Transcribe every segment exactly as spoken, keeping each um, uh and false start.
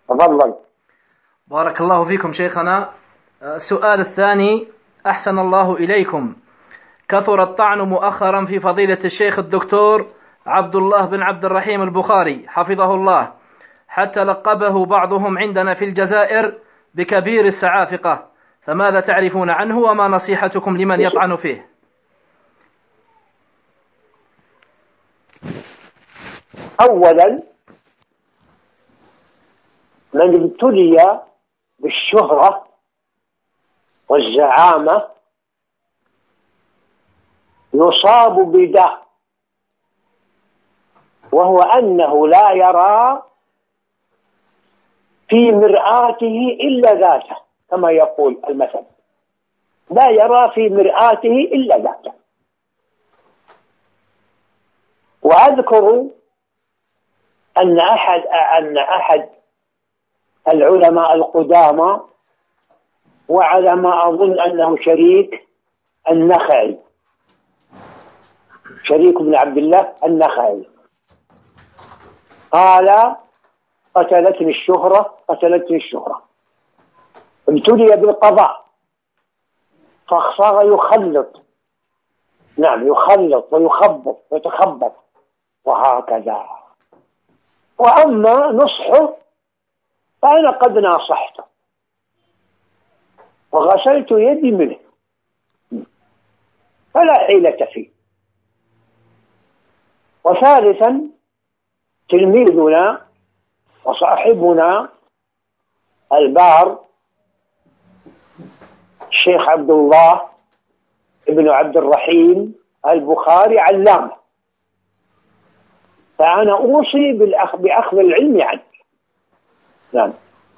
تفضل. بارك الله فيكم شيخنا. السؤال الثاني: أحسن الله إليكم، كثر الطعن مؤخرا في فضيلة الشيخ الدكتور عبد الله بن عبد الرحيم البخاري حفظه الله، حتى لقبه بعضهم عندنا في الجزائر بكبير السعافقة، فماذا تعرفون عنه وما نصيحتكم لمن يطعن فيه؟ أولا، من ابتلي بالشهرة والزعامة يصاب بداء، وهو أنه لا يرى في مرآته إلا ذاته، كما يقول المثل: لا يرى في مرآته إلا ذاته. وأذكر أن أحد أن أحد العلماء القدامى، وعلى ما أظن أنه شريك النخعي، شريك بن عبد الله النخعي، قال: قتلتني الشهرة قتلتني الشهرة. ابتلي بالقضاء فصار يخلط، نعم يخلط ويخبط ويتخبط وهكذا. وأما نصحه فأنا قد ناصحته وغسلت يدي منه، فلا حيلة فيه. وثالثا، تلميذنا وصاحبنا البار الشيخ عبد الله ابن عبد الرحيم البخاري علامة، فأنا أوصي بالأخ بأخذ العلم عنه. نعم.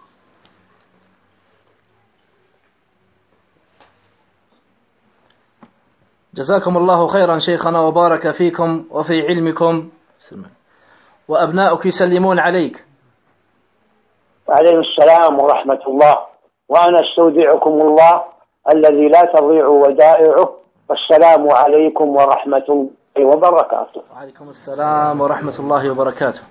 جزاكم الله خيرا شيخنا وبارك فيكم وفي علمكم، وأبناؤك يسلمون عليك. وعليكم السلام ورحمة الله، وأنا استودعكم الله الذي لا تضيع ودائعه، والسلام عليكم ورحمة الله وبركاته. وعليكم السلام ورحمة الله وبركاته.